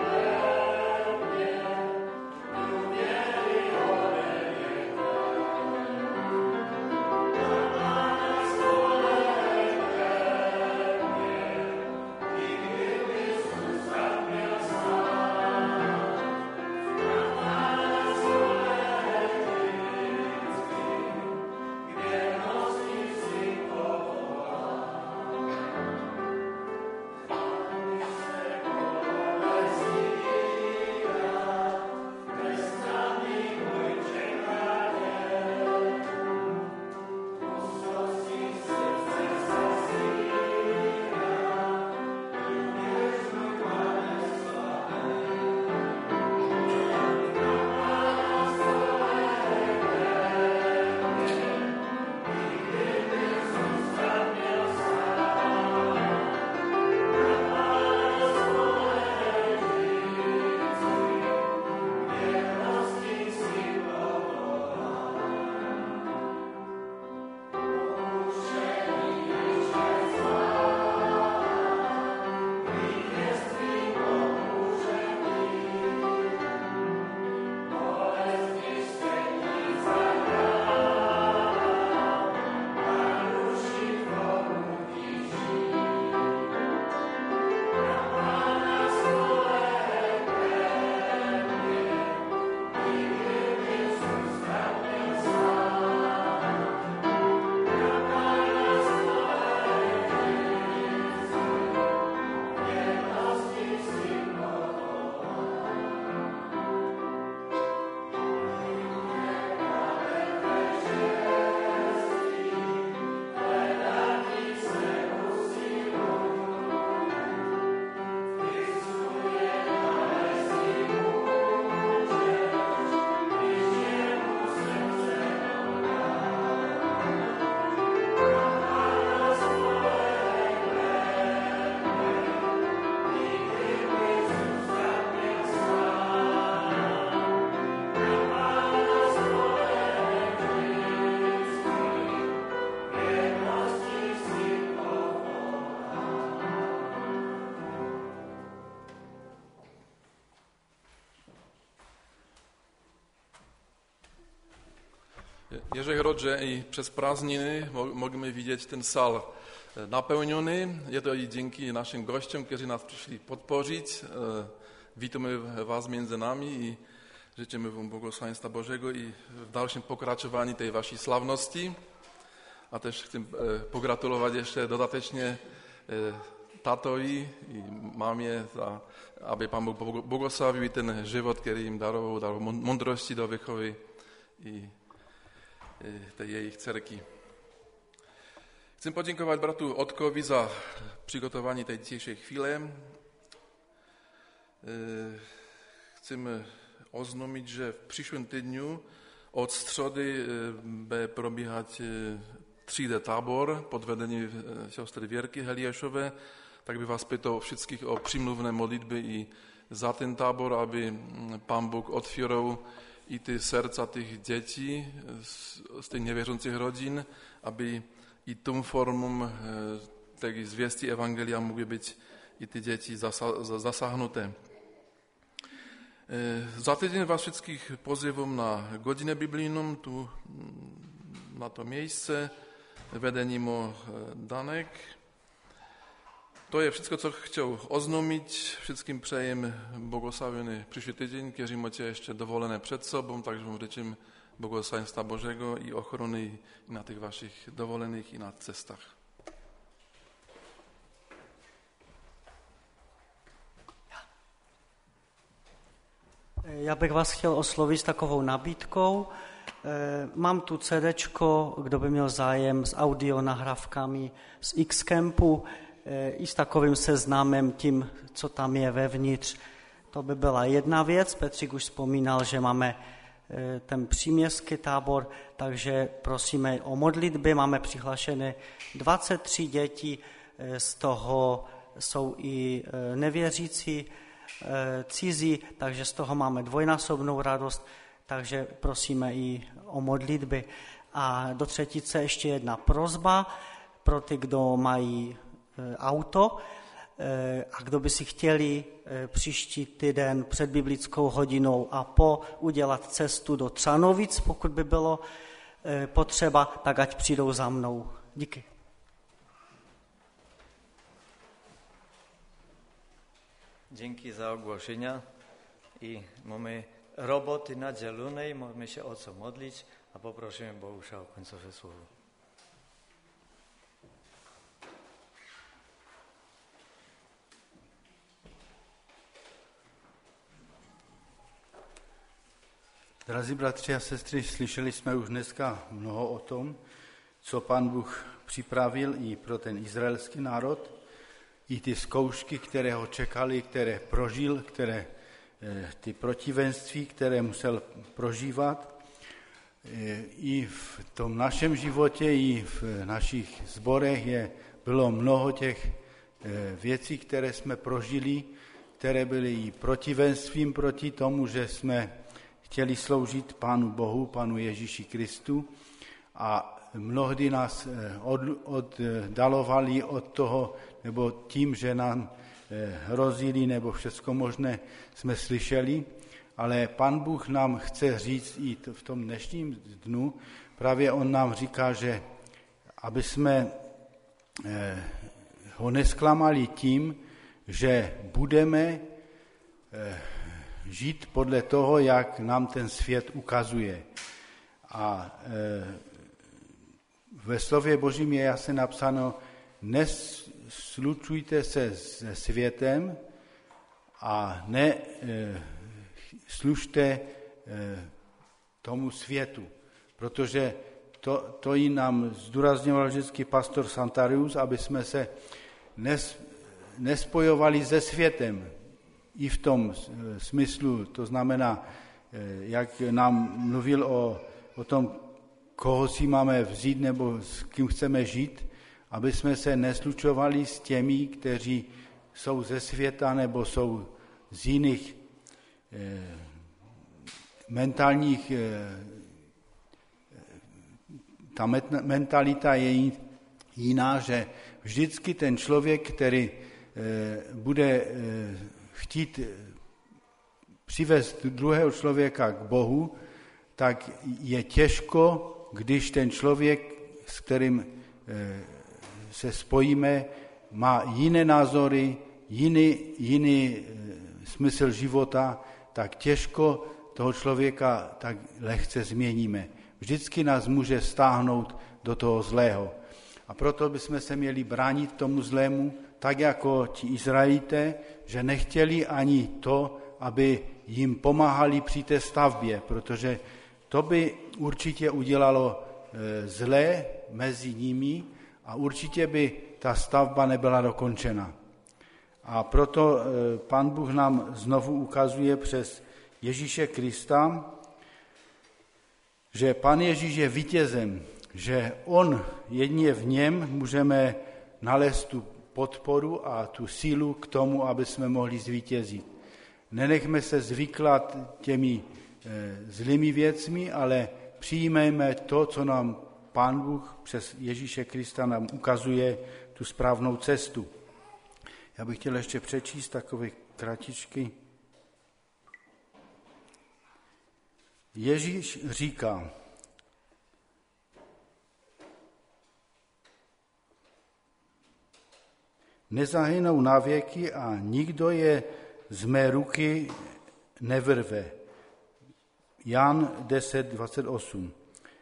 [SPEAKER 4] Je řek, že i přes prázdniny můžeme vidět ten sál naplněný. Je to i díky našim gošťům, kteří nás přišli podpořit. Vítáme vás mezi námi i życzymy wam błogosławieństwa Bożego i w dalszym pokraczowaniu tej waszej sławności. A też chcę pogratulować jeszcze dodatecznie tatowi i mamie, aby Pan Bóg błogosławił ten żywot, który im darował mądrości do wychowy i tej jej cerki. Chcę podziękować bratu Otkowi za przygotowanie tej dzisiejszej chwili. Chcemy oznámiť, že v příštím týdnu od středy bude probíhat 3D tábor pod vedením sestry Věrky Heliešové, tak by vás pýtal všetkých o přimluvné modlitby i za ten tábor, aby Pán Bůh otvíral i ty srdca těch dětí z těch nevěřících rodin, aby i tom formou těch zvěstí evangelia mohly být i ty děti zasáhnuté. Za týden vás všetkých pozývam na godinę biblijną, tu na to miejsce, vedením Danek. To je všetko, co chciał oznámiť. Všetkým přejem błogosławiony przyszły tydzień, kteří máte ještě dovolené před sobą, takže vám řečím błogosławieństwa Bożego i ochrony i na tych waszych dovolených i na cestách.
[SPEAKER 5] Já bych vás chtěl oslovit s takovou nabídkou. Mám tu CDčko, kdo by měl zájem s audio nahrávkami z Xcampu i s takovým seznamem tím, co tam je vevnitř. To by byla jedna věc. Petřík už vzpomínal, že máme ten příměstský tábor, takže prosíme o modlitby. Máme přihlašené 23 dětí, z toho jsou i nevěřící, cizí, takže z toho máme dvojnásobnou radost, takže prosíme i o modlitby. A do třetice ještě jedna prosba pro ty, kdo mají auto a kdo by si chtěli příští týden před biblickou hodinou a po udělat cestu do Třanovic, pokud by bylo potřeba, tak ať přijdou za mnou. Díky.
[SPEAKER 1] Dzięki za ogłoszenia i mamy roboty nadzielonej, możemy się o co modlić, a poprosimy Bohusza o końcowe słowo.
[SPEAKER 6] Drazí bratři a sestry, slyšeli jsme už dneska mnoho o tom, co Pán Bůh připravil i pro ten izraelský národ, i ty zkoušky, které ho čekali, které prožil, ty protivenství, které musel prožívat. I v tom našem životě, i v našich sborech bylo mnoho těch věcí, které jsme prožili, které byly i protivenstvím proti tomu, že jsme chtěli sloužit Pánu Bohu, Pánu Ježíši Kristu, a mnohdy nás oddalovali od toho, nebo tím, že nám hrozili, nebo všechno možné jsme slyšeli, ale Pán Bůh nám chce říct i v tom dnešním dnu, právě on nám říká, že aby jsme ho nesklamali tím, že budeme žít podle toho, jak nám ten svět ukazuje. A ve slově Božím je jasně napsáno, neslučujte se se světem a neslužte tomu světu, protože to i nám zdůrazňoval vždycky pastor Santarius, aby jsme se nespojovali se světem. I v tom smyslu, to znamená, jak nám mluvil o tom, koho si máme vzít nebo s kým chceme žít, aby jsme se neslučovali s těmi, kteří jsou ze světa nebo jsou z jiných mentálních, ta mentalita je jiná, že vždycky ten člověk, který bude chtít přivést druhého člověka k Bohu, tak je těžko když ten člověk, s kterým se spojíme, má jiné názory, jiný smysl života, tak těžko toho člověka tak lehce změníme. Vždycky nás může stáhnout do toho zlého. A proto bychom se měli bránit tomu zlému, tak jako ti Izraelité, že nechtěli ani to, aby jim pomáhali při té stavbě, protože to by určitě udělalo zlé mezi nimi a určitě by ta stavba nebyla dokončena. A proto Pán Bůh nám znovu ukazuje přes Ježíše Krista, že Pán Ježíš je vítězem, že on jedině v něm můžeme nalézt tu podporu a tu sílu k tomu, aby jsme mohli zvítězit. Nenechme se zvyklat těmi zlými věcmi, ale přijmejme to, co nám Pán Bůh přes Ježíše Krista nám ukazuje, tu správnou cestu. Já bych chtěl ještě přečíst takové kratičky. Ježíš říká, nezahynou na věky a nikdo je z mé ruky nevyrve. Jan 10:28.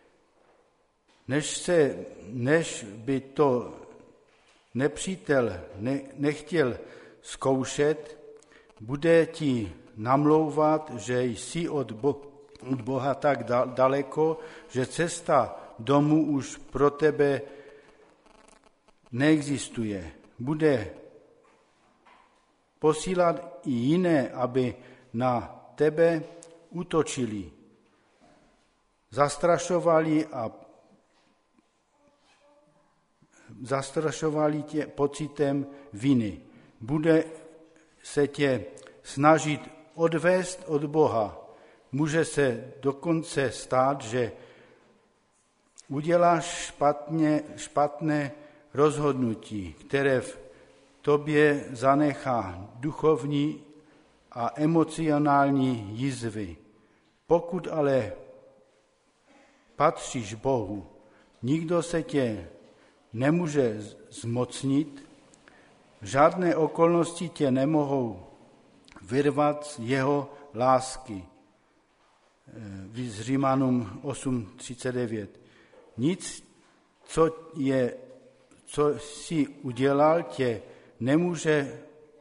[SPEAKER 6] Než by to nepřítel nechtěl zkoušet, bude ti namlouvat, že jsi od Boha tak daleko, že cesta domů už pro tebe neexistuje. Bude posílat i jiné, aby na tebe útočili, zastrašovali tě pocitem viny. Bude se tě snažit odvést od Boha. Může se dokonce stát, že uděláš špatné rozhodnutí, které v tobě zanechá duchovní a emocionální jizvy. Pokud ale patříš Bohu, nikdo se tě nemůže zmocnit, žádné okolnosti tě nemohou vyrvat z jeho lásky. Z Římanům 8:39. Nic, co jsi udělal, tě nemůže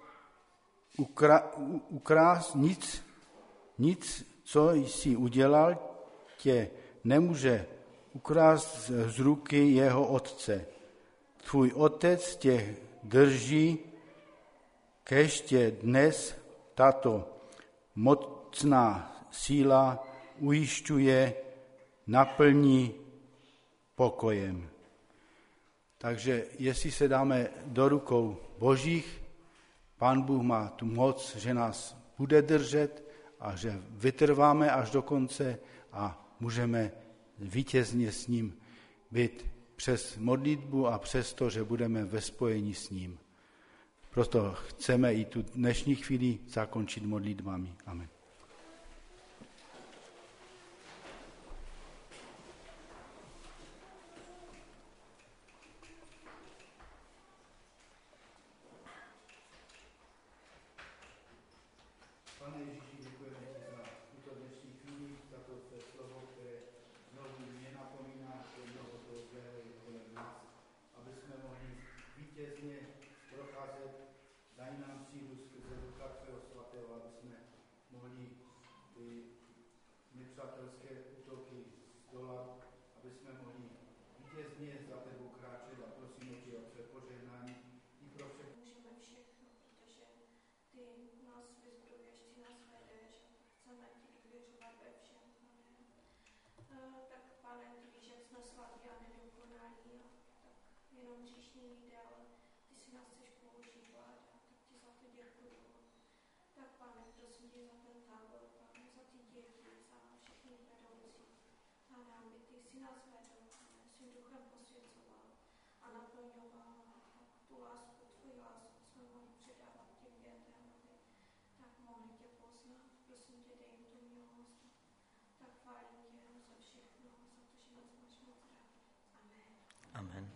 [SPEAKER 6] ukrást, nic, co jsi udělal, tě nemůže ukrást z ruky jeho otce. Tvůj otec tě drží, kéž tě dnes tato mocná síla ujišťuje, naplní pokojem. Takže jestli se dáme do rukou Božích, Pán Bůh má tu moc, že nás bude držet a že vytrváme až do konce a můžeme vítězně s ním být přes modlitbu a přes to, že budeme ve spojení s ním. Proto chceme i tu dnešní chvíli zakončit modlitbami. Amen. Pane Ježíši, děkujeme ti za tuto dnešní chvíli, za to své slovo, které znovu mě napomíná, že mnoho toho zlého je kolem nás, aby jsme mohli vítězně procházet, daj nám sílu skrze Ducha Tvého svatého, aby jsme mohli ty nepřátelské útoky zdolat, aby jsme mohli vítězně za tebou kráčet a prosíme tě o tvé požehnání i pro všechny.
[SPEAKER 7] Můžeme všechno, protože ty nás vyzbrojuješ, ty nás vedeš a chceme ti důvěřovat ve všem, Pane. Tak, Pane, ty víš, jak jsme svatí a nedokonalí, a tak jenom hříšní lidé, ale ty si nás chceš používat a tak ti za to děkuju. Tak, Pane, prosím tě za ten tábor, Pane, za ty děti, za všechny vedoucí. Pane, aby ty si nás vedl, Pane, svým duchem posvěcoval a naplňoval tu lásku, tvoji lásku jsme mohli předávat těm dětem, aby tak mohli tě poznat. Prosím tě, dej jim tu milost. Tak chválím tě za všechno, za to, že nás máš
[SPEAKER 1] Amen.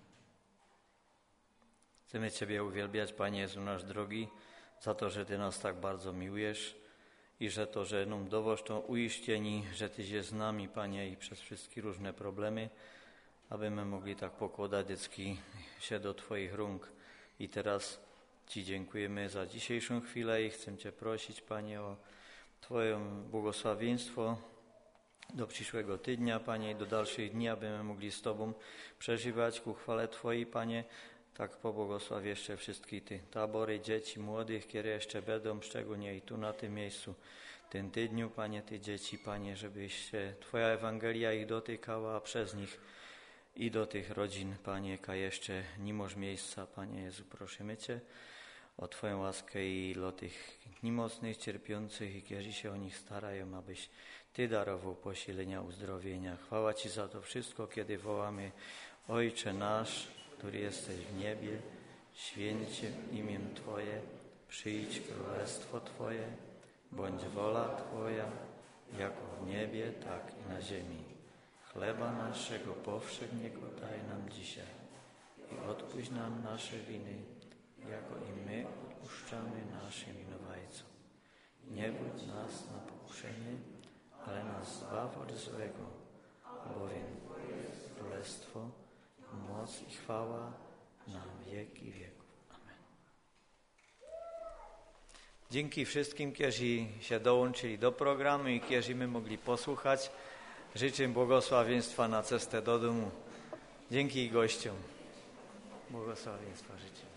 [SPEAKER 1] Chcemy Ciebie uwielbiać, Panie Jezu nasz drogi, za to, że Ty nas tak bardzo miłujesz i że to, że nam dowoż to uiszczeni, że Tyś jest z nami, Panie, i przez wszystkie różne problemy, aby my mogli tak pokładać dziecki się do Twoich rąk. I teraz Ci dziękujemy za dzisiejszą chwilę i chcę Cię prosić, Panie, o Twoje błogosławieństwo do przyszłego tygodnia, Panie, i do dalszych dni, aby my mogli z Tobą przeżywać ku chwale Twojej, Panie. Tak pobłogosław jeszcze wszystkie te tabory dzieci młodych, które jeszcze będą, szczególnie i tu na tym miejscu, tym tygodniu, Panie, te dzieci, Panie, żebyś Twoja Ewangelia ich dotykała, a przez nich i do tych rodzin, Panie, ka jeszcze nie masz miejsca, Panie Jezu, prosimy Cię o Twoją łaskę i dla tych niemocnych, cierpiących i którzy się o nich starają, abyś Ty darował posilenia, uzdrowienia. Chwała Ci za to wszystko, kiedy wołamy: Ojcze nasz, który jesteś w niebie, święć się imię Twoje, przyjdź królestwo Twoje, bądź wola Twoja, jako w niebie, tak i na ziemi. Chleba naszego powszedniego daj nam dzisiaj i odpuść nam nasze winy, jako i my odpuszczamy naszym winowajcom. Nie wódź nas na pokuszenie, ale nas zbaw od złego, bowiem królestwo, moc i chwała na wieki wieków. Amen. Dzięki wszystkim, którzy się dołączyli do programu i którzy my mogli posłuchać. Życzę błogosławieństwa na cestę do domu. Dzięki gościom. Błogosławieństwa życzę.